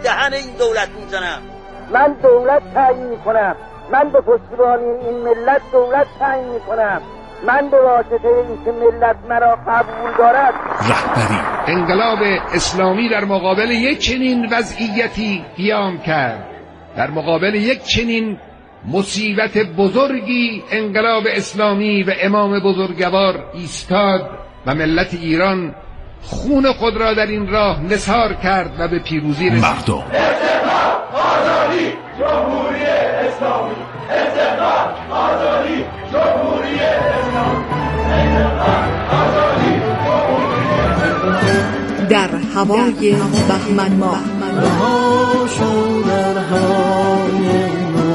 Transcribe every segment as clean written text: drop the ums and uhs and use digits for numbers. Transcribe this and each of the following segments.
دهن این دولت میزنم. من دولت تعیین میکنم، من به پشتیبانی این ملت دولت تعیین میکنم، من به واسطه اینکه ملت مرا قبول دارد. رهبری انقلاب اسلامی در مقابل یک چنین وضعیتی قیام کرد، در مقابل یک چنین مصیبت بزرگی انقلاب اسلامی و امام بزرگوار ایستاد و ملت ایران خون خود را در این راه نثار کرد و به پیروزی رسید. مردم آزادی جمهوری اسلامی، استقلال آزادی جمهوری اسلامی، استقلال آزادی جمهوری اسلامی. در هوای بهمن ماه رهاشو در هوای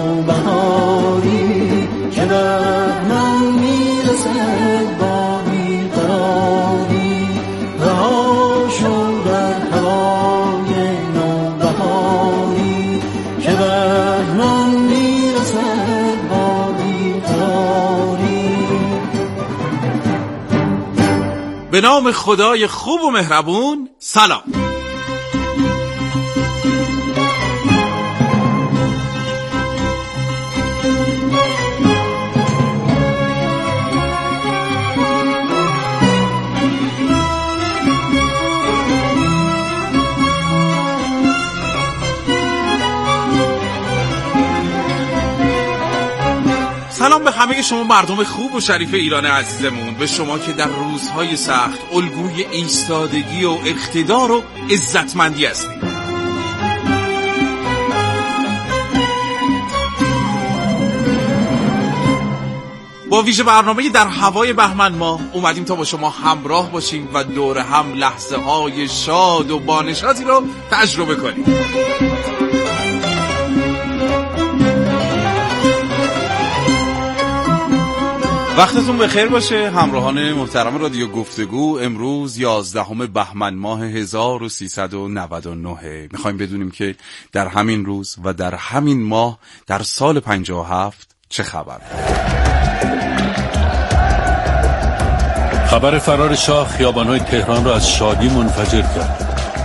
نوبهاری که بهمن میرسد با بیقراری. رهاشو در هوای نوبهاری که بهمن میرسد با بیقراری. به نام خدای خوب و مهربون. سلام. سلام به همه شما مردم خوب و شریف ایران عزیزمون، به شما که در روزهای سخت الگوی ایستادگی و اقتدار و عزتمندی هستید. با ویژه برنامه در هوای بهمن ماه اومدیم تا با شما همراه باشیم و دور هم لحظه های شاد و بانشاتی رو تجربه کنیم. وقتتون بخیر باشه همراهان محترم رادیو گفتگو. امروز 11 بهمن ماه 1399. میخوایم بدونیم که در همین روز و در همین ماه در سال 57 چه خبر؟ خبر فرار شاه خیابان‌های تهران را از شادی منفجر کرد.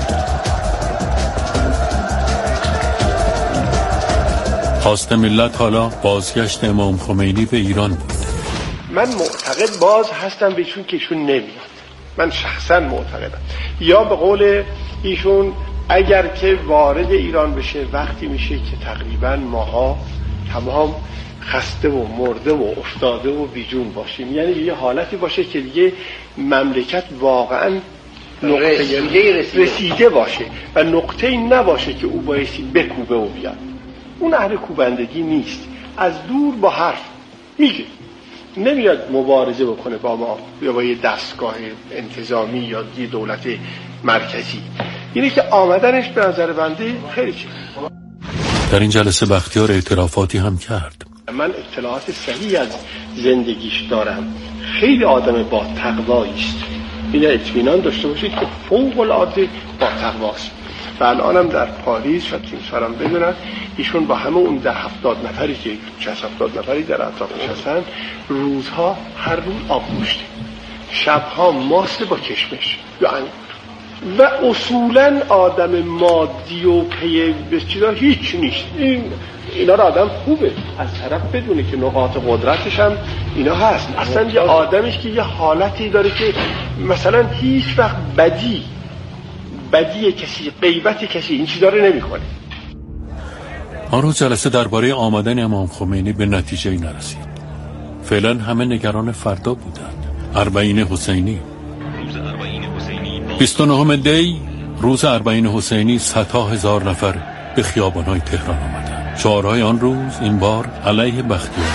خواست ملت حالا بازگشت امام خمینی به ایران بود. من معتقد باز هستم به ایشون که ایشون نمیاد. من شخصا معتقدم. یا به قول ایشون اگر که وارد ایران بشه وقتی میشه که تقریبا ماها تمام خسته و مرده و افتاده و بیجون باشیم، یعنی یه حالتی باشه که دیگه مملکت واقعا رسیده باشه و نقطه‌ای نباشه که او بایستی بکوبه و بیاد. اون اهل کوبندگی نیست، از دور با حرف میگه، نمیاد مبارزه بکنه با ما یا با یه دستگاه انتظامی یا یه دولت مرکزی. اینه که آمدنش به نظر بنده خیلی چیز. در این جلسه بختیار اعترافاتی هم کرد. من اطلاعات صحیح از زندگیش دارم، خیلی آدم با تقوایی است. این اطمینان داشته باشید که فوق العاده با تقواست. و الانم در پاریس شاید این سالم بدونن ایشون با همه اون 10-70 نفری که 60-70 نفری در اطرافش هستن روزها هر روز آب گوشته، شبها ماست با کشمش یا انگور و اصولا آدم مادی و پی به چیزا هیچ نیست. اینا را آدم خوبه از طرف بدونه که نقاط قدرتش هم اینا هست. اصلا یه آدمیش که یه حالتی داره که مثلا هیچ وقت بدی کسی، غیبت کسی این چیزا رو نمی‌کنه. آن روز جلسه درباره آمدن امام خمینی به نتیجه‌ای نرسید. فعلا همه نگران فردا بودند. اربعین حسینی. روز اربعین حسینی 29 دی روز اربعین حسینی 100,000 نفر به خیابان‌های تهران آمدند. شعارهای آن روز این بار علیه بختیار.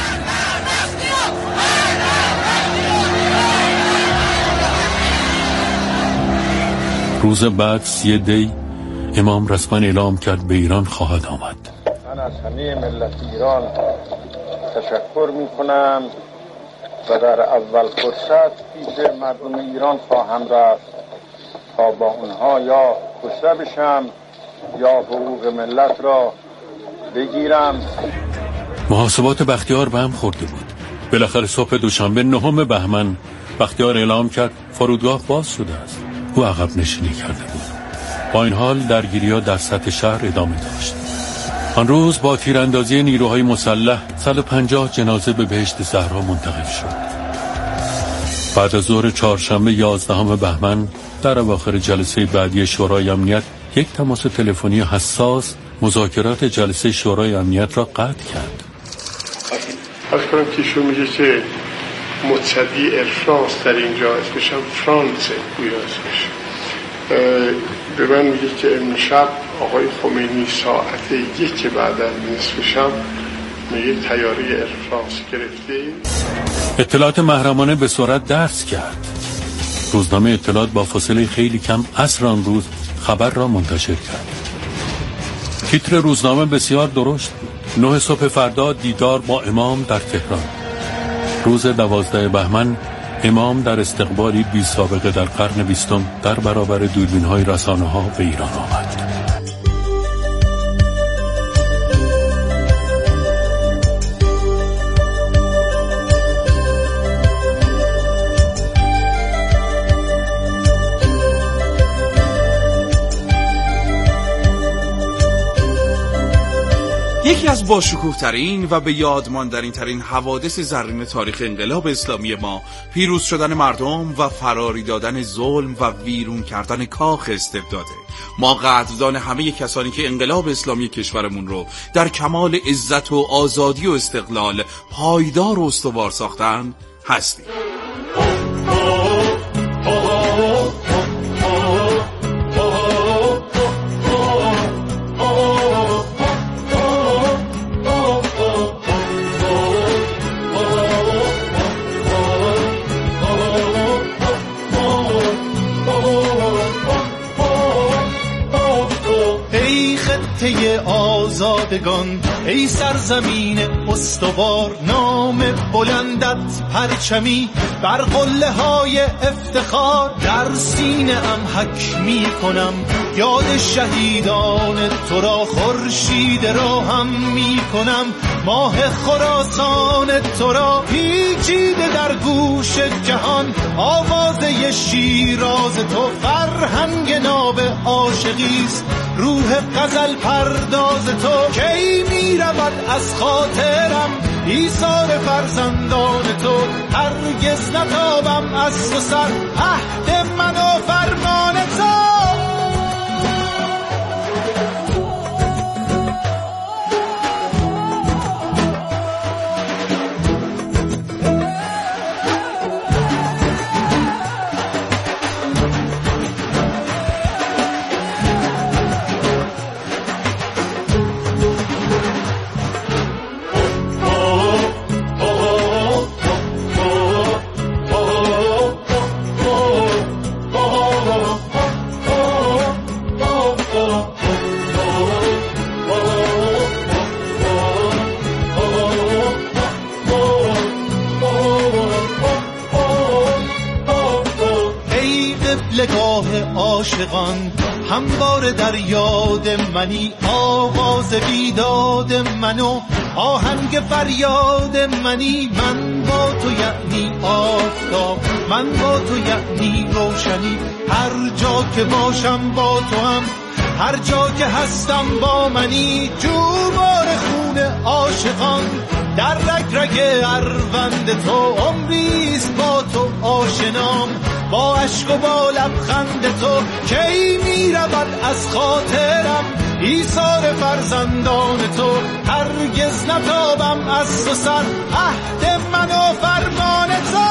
روز بعد 30 دی امام رسما اعلام کرد به ایران خواهد آمد. من از همه ملت ایران تشکر میکنم و در اول فرصت پیش مردم ایران خواهم رفت تا با اونها یا کشته بشم یا حقوق ملت را بگیرم. محاسبات بختیار به هم خورده بود. بالاخره صبح دوشنبه 9 بهمن بختیار اعلام کرد فرودگاه باز شده است. او عقب نشینی کرده بود. با این حال درگیری‌ها در سطح شهر ادامه داشت. آن روز با تیراندازی نیروهای مسلح 150 جنازه به بهشت زهرا منتقل شد. بعد از ظهر چهارشنبه 11 بهمن در اواخر جلسه بعدی شورای امنیت یک تماس تلفنی حساس مذاکرات جلسه شورای امنیت را قطع کرد. از کنم که ایشون میگه که متصدی ارفرانس در اینجا اسمش هم فرانسه گویا اسمش به من میگه که امشب آقای خمینی ساعت 1 بعد از نصف شب میگه طیاره ارفرانس گرفته. اطلاعات محرمانه به سرعت دست کرد. روزنامه اطلاعات با فاصله خیلی کم عصر آن روز خبر را منتشر کرد. تیتر روزنامه بسیار درشت بود. 9 صبح فردا دیدار با امام در تهران. روز 12 بهمن امام در استقبالی بی سابقه در قرن 20 در برابر دوربین‌های رسانه‌ها به ایران آمد. یکی از باشکوه‌ترین و به یاد ماندنی‌ترین حوادث زرین تاریخ انقلاب اسلامی ما پیروز شدن مردم و فراری دادن ظلم و ویرون کردن کاخ استبداده. ما قدردان همه کسانی که انقلاب اسلامی کشورمون رو در کمال عزت و آزادی و استقلال پایدار و استوار ساختن هستیم. آزادگان ای سرزمین استوار، نام بلندت پرچمی بر قله های افتخار. در سینه ام حک می کنم یاد شهیدان تو را، خورشید را هم می کنم ماه خراسان تو را. پیچیده در گوش جهان آوازه شیراز تو، فرهنگ ناب عاشقیست روح غزل پرداز تو. کی می رود از خاطرم ایثار فرزندان تو، هرگز نتابم از تو سر عهد من و فرمان تو. عاشقان همواره در یاد منی، آواز بیداد منو آهنگ فریاد منی. من با تو یعنی آفتاب، من با تو یعنی روشنی، هر جا که باشم با تو هم، هر جا که هستم با منی. جوبار خون عاشقان در رگ رگ اروند تو، عمریست با تو آشنام با عشق و با لبخند تو. کی می رود از خاطرم ایثار فرزندان تو، هرگز نتابم از تو سر عهد من و فرمان تو.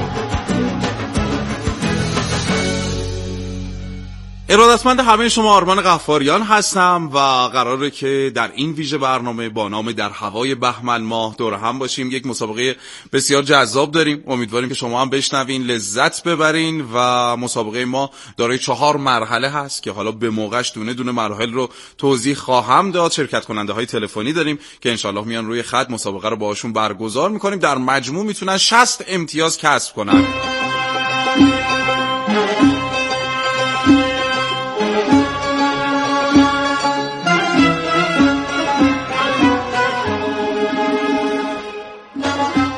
ارادتمند همه شما آرمان غفاریان هستم و قراره که در این ویژه برنامه با نام در هوای بهمن ماه دور هم باشیم. یک مسابقه بسیار جذاب داریم، امیدواریم که شما هم بشنوین لذت ببرین و مسابقه ما دارای 4 مرحله هست که حالا به موقعش دونه دونه مراحل رو توضیح خواهم داد. شرکت کننده های تلفنی داریم که انشالله میان روی خط، مسابقه رو باهاشون برگزار میکنیم. در مجموع میتونن 60 امتیاز کسب کنن.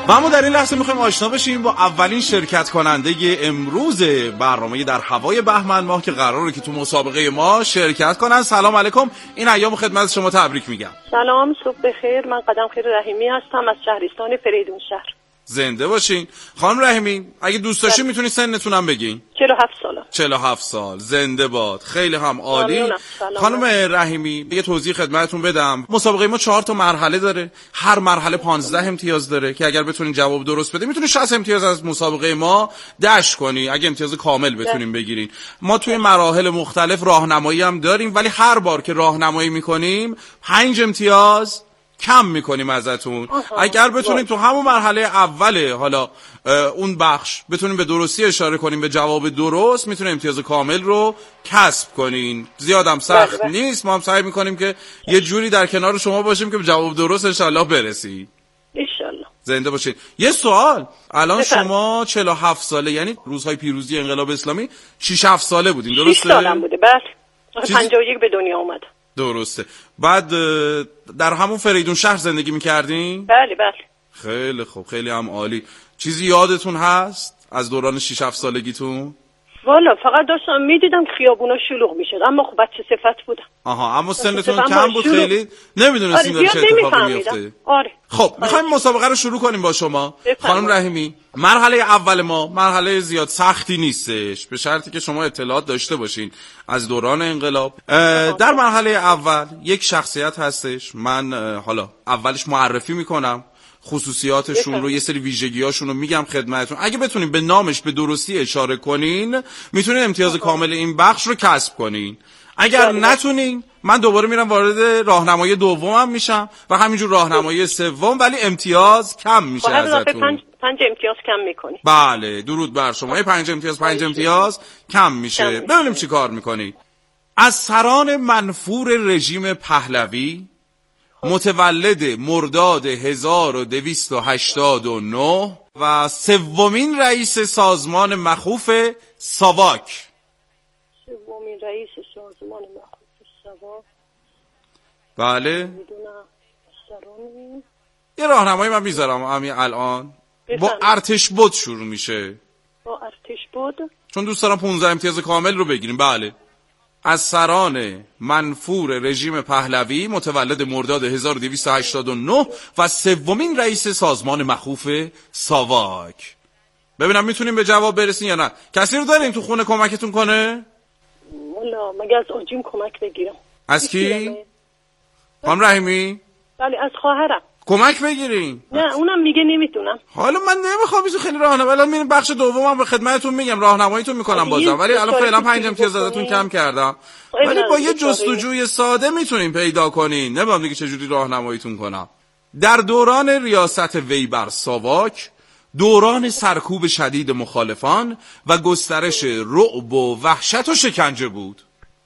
و اما در این لحظه میخوایم آشنا بشیم با اولین شرکت کننده امروز برنامه در هوای بهمن ماه که قراره که تو مسابقه ما شرکت کنن. سلام علیکم، این ایام خدمت شما تبریک میگم. سلام، صبح بخیر. من قدمخیر رحیمی هستم از شهرستان فریدونشهر. زنده باشین. خانم رحیمی اگه دوست داشتین میتونید سنتونم بگین. 47 ساله. 47 سال. زنده باد. خیلی هم عالی. خانم رحیمی یه توضیح خدمتتون بدم. مسابقه ما 4 تا مرحله داره. هر مرحله 15 امتیاز داره که اگر بتونین جواب درست بدین میتونید 60 امتیاز از مسابقه ما دشت کنی. اگه امتیاز کامل بتونین بگیرین. ما توی مراحل مختلف راهنمایی هم داریم، ولی هر بار که راهنمایی میکنیم 5 امتیاز کم میکنیم ازتون. اگر بتونیم تو همون مرحله اوله حالا اون بخش بتونیم به درستی اشاره کنیم به جواب درست، میتونیم امتیاز کامل رو کسب کنین. زیادم سخت نیست. ما هم سعی میکنیم که یه جوری در کنار شما باشیم که به جواب درست انشالله برسید. انشالله. زنده باشین. یه سوال، الان شما 47 ساله، یعنی روزهای پیروزی انقلاب اسلامی 6-7 ساله بودین، درسته؟ 6 سالم بوده. بله. 51 به دنیا اومد. درسته. بعد در همون فریدون شهر زندگی میکردین؟ بله بله. خیلی خوب، خیلی هم عالی. چیزی یادتون هست از دوران 6-7 سالگیتون؟ والا فقط داشتم میدیدم خیابونا شلوغ میشد، اما خب بچه صفت بودم. آها، اما سنتون کم بود، خیلی نمیدونستین داره چه اتفاقی میفته. آره. خب میخوایم مسابقه رو شروع کنیم با شما. خانم رحیمی، مرحله اول ما مرحله زیاد سختی نیستش، به شرطی که شما اطلاعات داشته باشین از دوران انقلاب. در مرحله اول یک شخصیت هستش، من حالا اولش معرفی میکنم، خصوصیاتشون رو، یه سری ویژگی‌هاشون رو میگم خدمتتون. اگه بتونین به نامش به درستی اشاره کنین میتونین امتیاز کامل این بخش رو کسب کنین. اگر نتونین من دوباره میرم وارد راهنمایی دومم میشم و همینجور راهنمایی سوم، ولی امتیاز کم میشه ازتون. 5 امتیاز کم میکنی. بله، درود بر شما. 5 امتیاز کم میشه. ببینیم چی کار میکنی. از سران منفور رژیم پهلوی، متولد مرداد 1289 و سومین رئیس سازمان مخوف ساواک. سومین رئیس سازمان مخوف ساواک. بله. یه راهنمایی من میذارم همین الان. با ارتش بود شروع میشه. با ارتش بود؟ چون دوست دارم 15 امتیاز کامل رو بگیریم. بله. از سران منفور رژیم پهلوی، متولد مرداد 1289 و سومین رئیس سازمان مخوف ساواک. ببینم میتونیم به جواب برسین یا نه. کسی رو داریم تو خونه کمکتون کنه؟ والا مگه از آجیم کمک بگیرم. از کی؟ خانم رحیمی؟ بله، از خواهرم. کمک بگیرین. نه اونم میگه نمیتونم. حالا من نمیخوام اینو خیلی راهنمایی. الان میریم بخش دومم به خدمتتون میگم، راهنماییتون میکنم بازم، ولی الان فعلا 5 امتیاز ازتون کم کردم. ولی با یه جستجوی ساده میتونین پیدا کنین. نمیدونم دیگه چجوری راهنماییتون کنم. در دوران ریاست وی بر ساواک، دوران سرکوب شدید مخالفان و گسترش رعب و وحشت و شکنجه بود.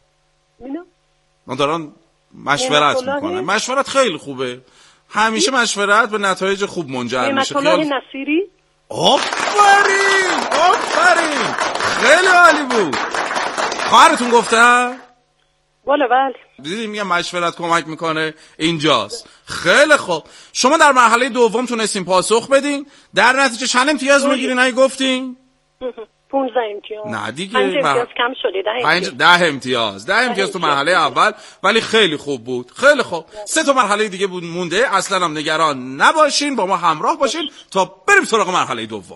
من دارم مشورت میکنم. مشورت خیلی خوبه. همیشه مشورت به نتایج خوب منجر میشه. نعمت الله نصیری. آفرین خیلی عالی بود. خواهرتون گفتن؟ والا بله. دیدی میگم مشورت کمک میکنه، اینجاست. خیلی خوب، شما در مرحله دوم تونستین پاسخ بدین. در نتیجه چند امتیاز میگیرین اگه گفتین؟ 15 امتیاز. نه دیگه 5 امتیاز کم شده. 10 امتیاز تو مرحله اول، ولی خیلی خوب بود. خیلی خوب. 3 تا مرحله دیگه بود مونده. اصلا هم نگران نباشین، با ما همراه باشین تا بریم سراغ مرحله دوم.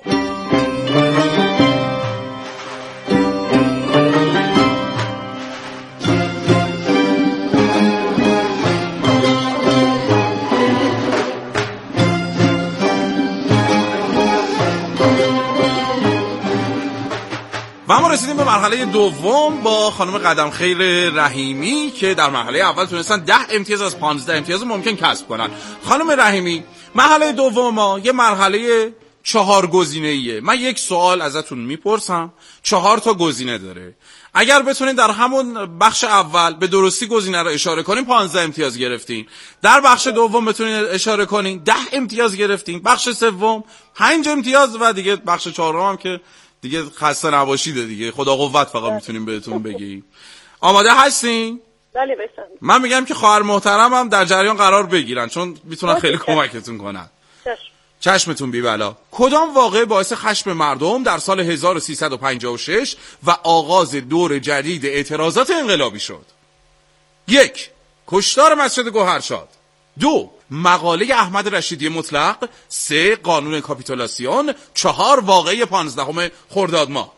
و ما رسیدیم به مرحله دوم با خانم قدمخیر رحیمی که در مرحله اول تونستن 10 امتیاز از 15 امتیاز ممکن کسب کنن. خانم رحیمی، مرحله دوم ما یه مرحله 4 گزینه‌ایه. من یک سوال ازتون میپرسم، 4 تا گزینه داره. اگر بتونین در همون بخش اول به درستی گزینه رو اشاره کنین 15 امتیاز گرفتین. در بخش دوم بتونین اشاره کنین 10 امتیاز گرفتین. بخش سوم 5 امتیاز و دیگه بخش چهارم هم که دیگه خسته نباشید دیگه، خدا قوت فقط میتونیم بهتون بگیم. آماده هستین؟ بله بسم. من میگم که خواهر محترمم در جریان قرار بگیرن چون میتونن خیلی کمکتون کنن. چشمتون بی‌بلا. کدام واقعه باعث خشم مردم در سال 1356 و آغاز دور جدید اعتراضات انقلابی شد؟ 1. کشتار مسجد گوهرشاد. 2. مقاله احمد رشیدی مطلق. 3. قانون کاپیتولاسیون. 4. واقعه 15 خرداد ماه.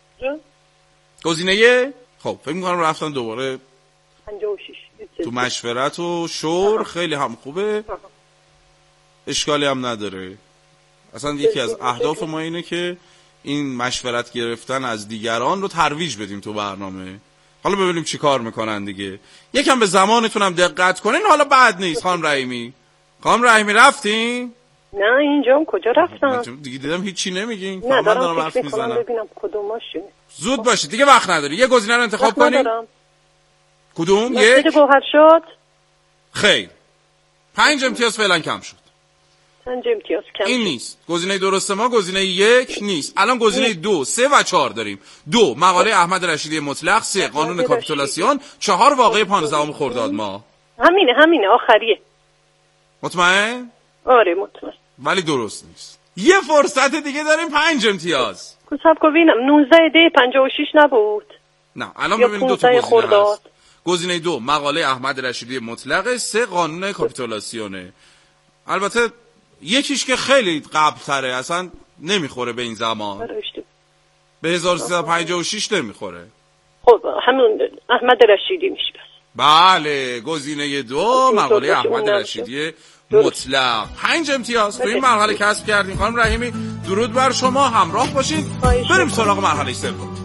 گزینه خب فکر می‌کنم رفتن دوباره 56 تو مشورت و شور. خیلی هم خوبه، اشکالی هم نداره. اصلا یکی از اهداف ما اینه که این مشورت گرفتن از دیگران رو ترویج بدیم تو برنامه. حالا ببینیم چی کار میکنن دیگه. یکم به زمانتون هم دقت کنین. حالا بد نیست. خانم رحیمی رفتین؟ نه اینجام کجا رفتم دیگه دیدم هیچی نمیگین. نه دارم فکر میکنم ببینم کدوماشونه. زود باشید دیگه، وقت نداری. یه گزینه رو انتخاب کنین. کدوم؟ مسجد گوهرشاد. خیر 5 امتیاز فعلا کم شد. 5 امتیاز کم این نیست. گزینه درست ما گزینه 1 نیست. الان گزینه 2، 3 و 4 داریم. 2 مقاله احمد رشیدی مطلق. 3 قانون کاپیتولاسیون. 4 واقعه 15 خرداد ماه. همینه آخریه. مطمئن؟ آره مطمئن. ولی درست نیست. یه فرصت دیگه داریم. 5 امتیاز. حساب ببینم 19 دی 56 نبود. نه الان ببینید دو تا گزینه هست. گزینه 2 مقاله احمد رشیدی مطلق. 3 قانون کاپیتولاسیونه. البته یکیش که خیلی قبل تره، اصلا نمیخوره به این زمان. به 1356 نمیخوره. خب همون احمد رشیدی میشه بس. بله گزینه 2 مقاله احمد رشیدی مطلق. 5 امتیاز تو این مرحله کسب کردیم. خانم رحیمی درود بر شما، همراه باشید. بریم سراغ مرحله سوم.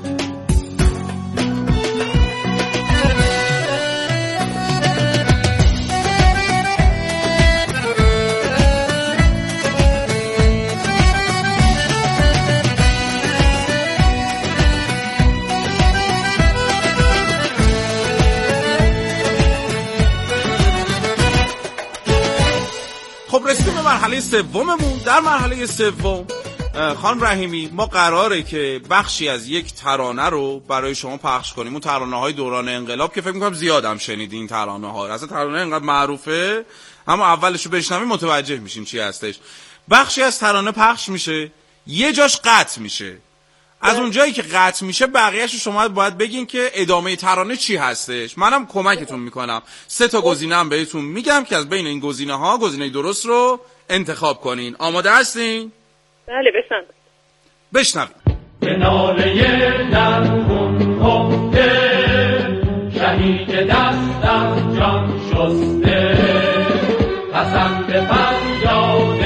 خب رسیدیم به مرحله سوممون. در مرحله سوم خانم رحیمی ما قراره که بخشی از یک ترانه رو برای شما پخش کنیم. اون ترانه‌های دوران انقلاب که فکر می‌کنم زیادم شنیدین ترانه‌ها. اصلا ترانه انقدر معروفه، اما اولش رو بشنویم متوجه میشیم چی هستش. بخشی از ترانه پخش میشه، یه جاش قطع میشه. از اون جایی که قطع میشه بقیه‌اش شما باید بگین که ادامه ترانه چی هستش. منم کمکتون میکنم. 3 تا گزینه هم بهتون میگم که از بین این گزینه‌ها گزینه درست رو انتخاب کنین. آماده هستین؟ بله بشنوید. به ناله درخون خفته شهید دستم جان شسته قسم به فریاد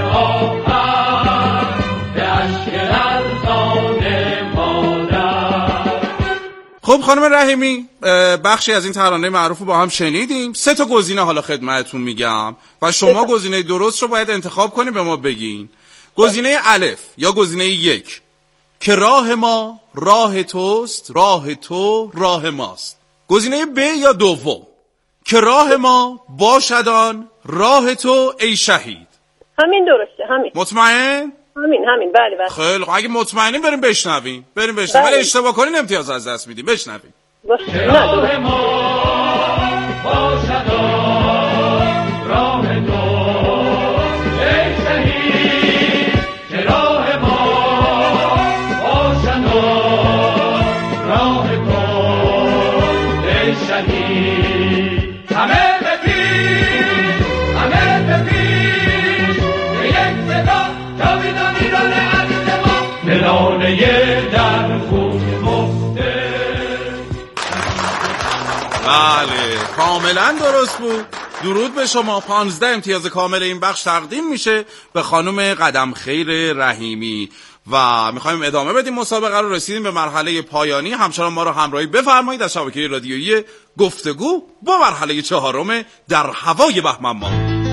آهن به اشک لرزان مادر. خب خانم رحیمی بخشی از این ترانه معروف رو با هم شنیدیم. 3 تا گزینه حالا خدمتتون میگم و شما گزینه درست رو باید انتخاب کنید، به ما بگین. گزینه الف یا گزینه 1 که راه ما راه توست، راه تو راه ماست. گزینه ب یا دوم که راه ما باشدان راه تو ای شهید. همین درسته. همین. مطمئن؟ همین بله. خیلی خب اگه مطمئنین بریم بشنویم. ولی اشتباه کنین امتیاز از دست میدیم. بشنویم. راه ما باشدان راه تو ای شهید که راه ما باشدان راه تو ای شهید. همه به پیش به یک صدا جاویدانی را عزیز ما نلانه در خون مفته. بله کاملا درست بود. درود به شما. 15 امتیاز کامل این بخش تقدیم میشه به خانم قدم خیر رحیمی و میخوایم ادامه بدیم مسابقه رو. رسیدیم به مرحله پایانی. همچنان ما رو همراهی بفرمایید از شبکه رادیویی گفتگو با مرحله 4 در هوای بهمن ماه.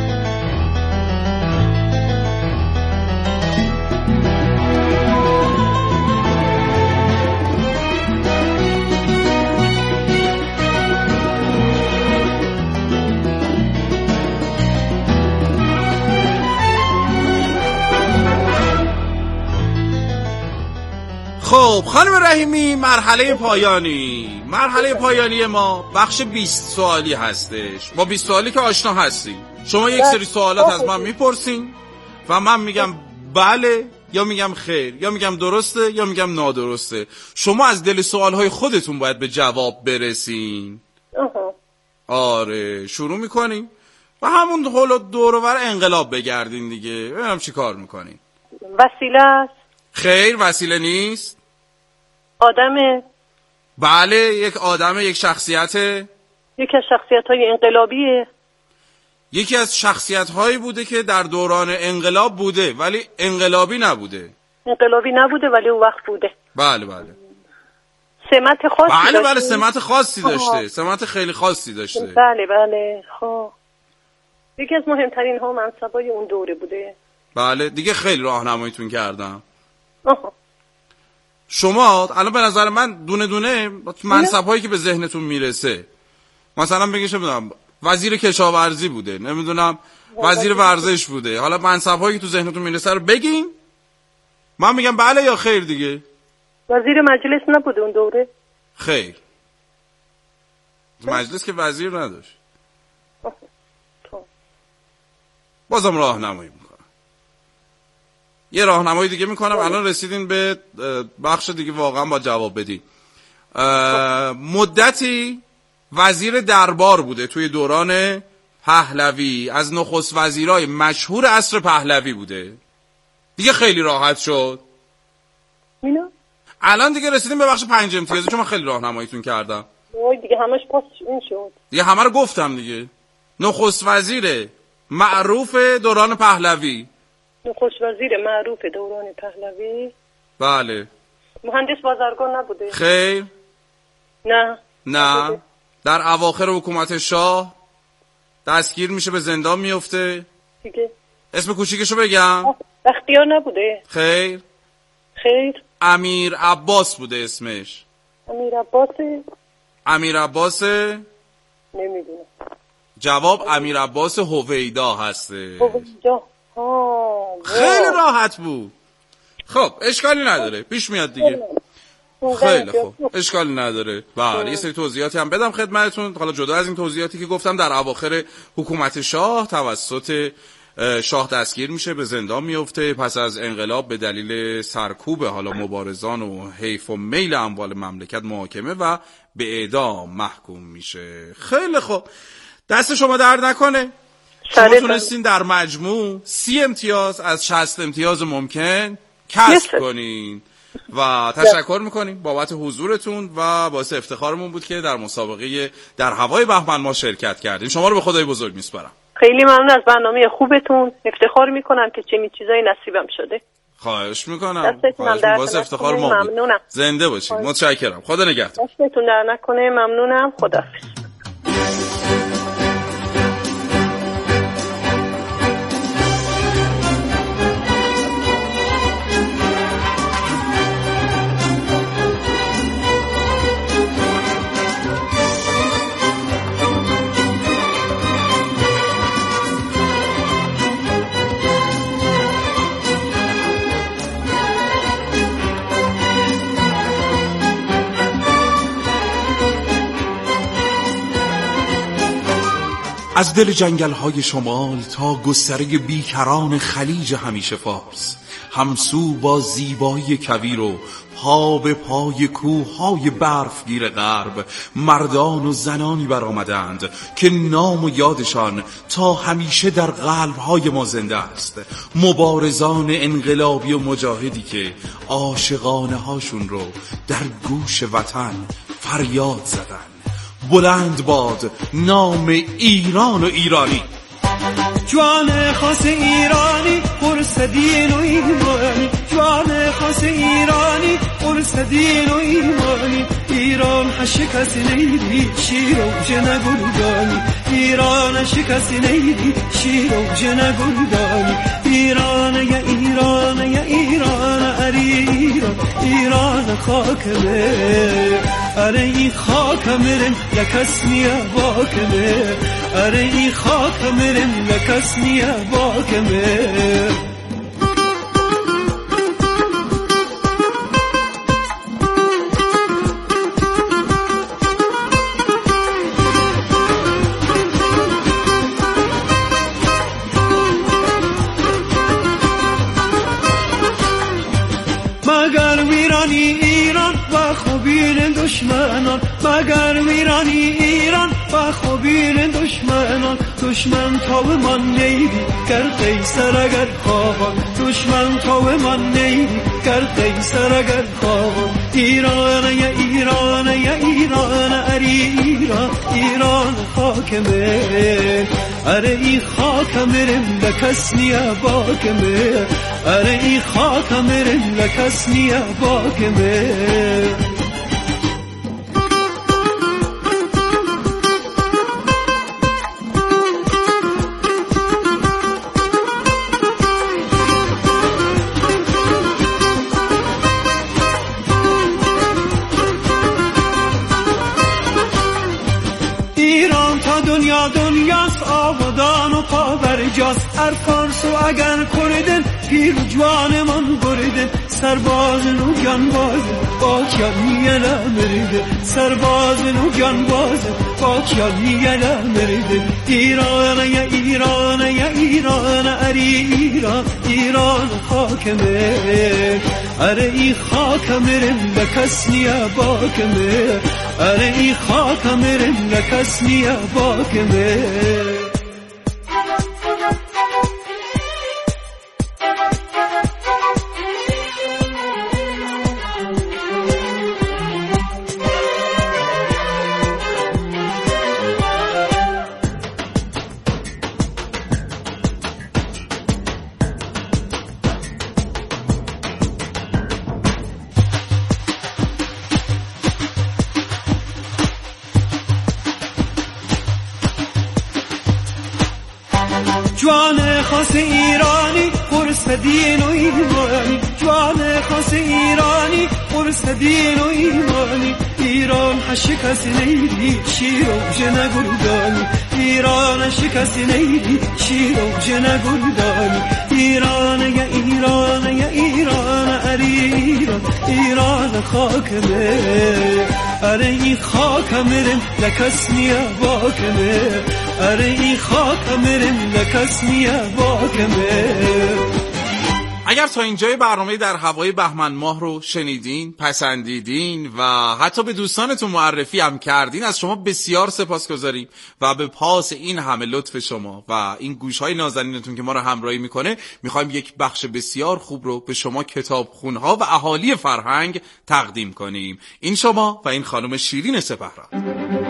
خب خانم رحیمی مرحله پایانی ما بخش 20 سوالی هستش. با 20 سوالی که آشنا هستی. شما یک سری سوالات از من میپرسین و من میگم بله یا میگم خیر، یا میگم درسته یا میگم نادرسته. شما از دل سوالهای خودتون باید به جواب برسین. آره شروع میکنیم و همون حول دور و بر انقلاب بگردین دیگه. ببینم چی کار میکنین. وسیله است؟ خیر وسیله نیست. آدمه؟ بله یک آدمه، یک شخصیته. یکی از شخصیت‌های انقلابیه؟ یکی از شخصیت‌هایی بوده که در دوران انقلاب بوده ولی انقلابی نبوده. انقلابی نبوده ولی اون وقت بوده. بله بله. سمت خاصی بله داشته؟ بله سمت خاصی داشته. سمت خیلی خاصی داشته. بله بله. خب یکی از مهمترین ها منصبای اون دوره بوده. بله دیگه خیلی راهنماییتون کردم. شما الان به نظر من دونه دونه منصب‌هایی که به ذهنتون میرسه، مثلا بگید چه می‌دونم وزیر کشاورزی بوده، نمیدونم وزیر ورزش بوده، حالا منصب‌هایی که تو ذهنتون میرسه رو بگین، من میگم بله یا خیر دیگه. وزیر مجلس نبوده اون دوره؟ خیر مجلس که وزیر نداشت. بازم راهنمایی میکنم. یه راهنمایی دیگه میکنم. الان رسیدین به بخش دیگه واقعا با جواب بدین. مدتی وزیر دربار بوده توی دوران پهلوی، از نخست وزیرای مشهور عصر پهلوی بوده. دیگه خیلی راحت شد. الان دیگه رسیدیم به بخش 5 امتیازی چون من خیلی راهنماییتون کردم. دیگه همش پاس این شد. دیگه همه رو گفتم دیگه. نخست وزیر معروف دوران پهلوی. نخست وزیر معروف دوران پهلوی؟ بله. مهندس بازرگان نبوده؟ خیر. نه. در اواخر حکومت شاه دستگیر میشه، به زندان میفته. دیگه اسم کوچیکشو بگم؟ بختیار نبوده؟ خیر. امیر عباس بوده اسمش. امیر عباس نمیدونم. جواب امیر عباس هویدا هسته. هویدا. خیلی راحت بود. خب اشکالی نداره، پیش میاد دیگه. خیلی خوب اشکالی نداره. بله یه سری توضیحاتی هم بدم خدمتتون. حالا جدا از این توضیحاتی که گفتم، در اواخر حکومت شاه توسط شاه دستگیر میشه، به زندان میفته، پس از انقلاب به دلیل سرکوب حالا مبارزان و حیف و میل اموال مملکت محاکمه و به اعدام محکوم میشه. خیلی خوب دست شما درد نکنه. شما تونستین در مجموع 30 امتیاز از 60 امتیاز ممکن کسب کنین و تشکر میکنیم بابت حضورتون و باعث افتخارمون بود که در مسابقه در هوای بهمن ما شرکت کردین. شما رو به خدای بزرگ میسپارم. خیلی ممنون از برنامه خوبتون. افتخار میکنم که چنین چیزایی نصیبم شده. خواهش میکنم. باعث افتخار ما بود. زنده باشید. متشکرم. خدا نگهدار. دستتون در نکنه. ممنونم. خداحافظ. از دل جنگل‌های شمال تا گستره بیکران خلیج همیشه فارس، همسو با زیبایی کویر و پا به پای کوه‌های برفگیر غرب، مردان و زنانی برآمدند که نام و یادشان تا همیشه در قلب‌های ما زنده است. مبارزان انقلابی و مجاهدی که عاشقانه هاشون رو در گوش وطن فریاد زدن. بلند باد نام ایران و ایرانی. جوان خاص ایرانی قرص دین و ایمانی، جوان خاص ایرانی قرص دین و ایمانی. ایران شکست نیدی شیر و جن گلدانی، ایران شکست نیدی شیر و جن گلدانی. ایران یا ایران یا ایران ایران، ایران خاکمه اره ای خاکمرم یکس نیا باکمه، اره ای خاکمرم یکس نیا باکمه. میرانی ایران و خوبین دشمنان، مگر میرانی ایران و خوبین دشمنان. دشمن تا به من نیدی گر قیصر اگر خوابان، دشمن تا به من نیدی گر قیصر اگر خوابان. ایران یا ایران یا ایران اری ایران، ایران خاکمه اره ای خاکمرم لکس نیا باکمه، اره ای خاکمرم لکس نیا باکمه. دنیاست آبادان و پابرجاست، هر فارس و اگر کردن پیر جوان من بردن. سرباز نو جانباز با کیانیلا مرده، سرباز نو جانباز با کیانیلا مرده. ایران یا ایران یا ایران اری ایران، ایران خاکمه اره ای خاکمرم لکس نیا باکمه، اره ای خاکمرم لکس نیا باکمه. جوان خاص ایرانی قرص دین و ایمانی، جوان خاص ایرانی قرص دین و ایمانی. ایران شکست نیدی شیر و جن گلدانی، ایران شکست نیدی شیر و جن گلدانی. ایران یا ایران یا ایران اری ایران، ایران خاکمه اره ای خاکمرم لکس نیا باکمه، اره ای خاکمرم لکس نیا باکمه. اگر تا اینجای برنامه در هوای بهمن ماه رو شنیدین، پسندیدین و حتی به دوستانتون معرفی هم کردین، از شما بسیار سپاسگزاریم و به پاس این همه لطف شما و این گوشهای نازنینتون که ما رو همراهی میکنه میخوایم یک بخش بسیار خوب رو به شما کتابخونها و اهالی فرهنگ تقدیم کنیم. این شما و این خانم شیرین سپهران.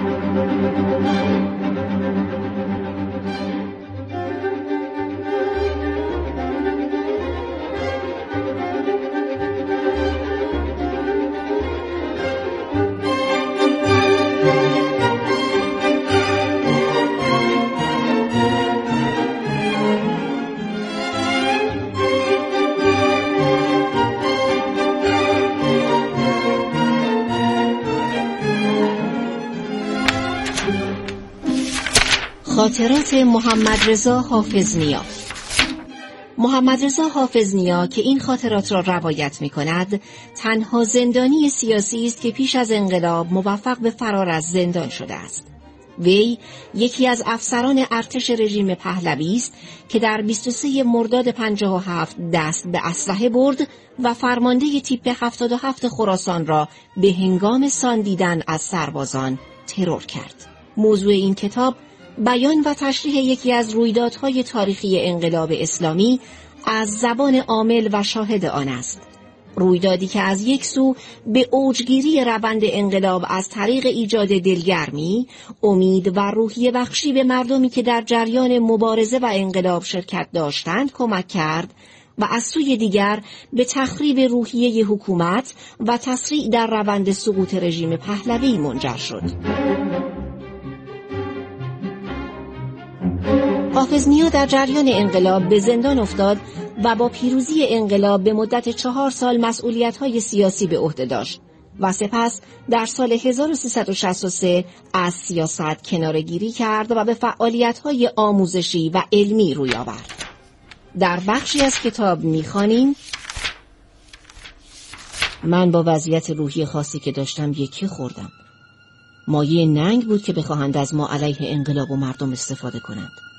خاطرات محمد رضا حافظ نیا. محمد رضا حافظ نیا که این خاطرات را روایت می کند، تنها زندانی سیاسی است که پیش از انقلاب موفق به فرار از زندان شده است. وی یکی از افسران ارتش رژیم پهلوی است که در 23 مرداد 57 دست به اسلحه برد و فرمانده تیپ 77 خراسان را به هنگام ساندیدن از سربازان ترور کرد. موضوع این کتاب بیان و تشریح یکی از رویدادهای تاریخی انقلاب اسلامی از زبان عامل و شاهد آن است. رویدادی که از یک سو به اوجگیری روند انقلاب از طریق ایجاد دلگرمی، امید و روحیه بخشی به مردمی که در جریان مبارزه و انقلاب شرکت داشتند کمک کرد و از سوی دیگر به تخریب روحیه حکومت و تسریع در روند سقوط رژیم پهلوی منجر شد. حافظ نیا در جریان انقلاب به زندان افتاد و با پیروزی انقلاب به مدت 4 سال مسئولیت‌های سیاسی به عهده داشت و سپس در سال 1363 از سیاست کناره‌گیری کرد و به فعالیت‌های آموزشی و علمی روی آورد. در بخشی از کتاب می‌خوانیم: من با وضعیت روحی خاصی که داشتم یکی خوردم. مایه ننگ بود که بخواهند از ما علیه انقلاب و مردم استفاده کنند.